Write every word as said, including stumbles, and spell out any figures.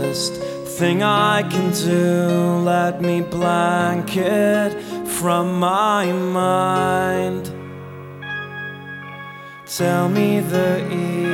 slightest thing I can do, let me blank it from my mind. Tell me the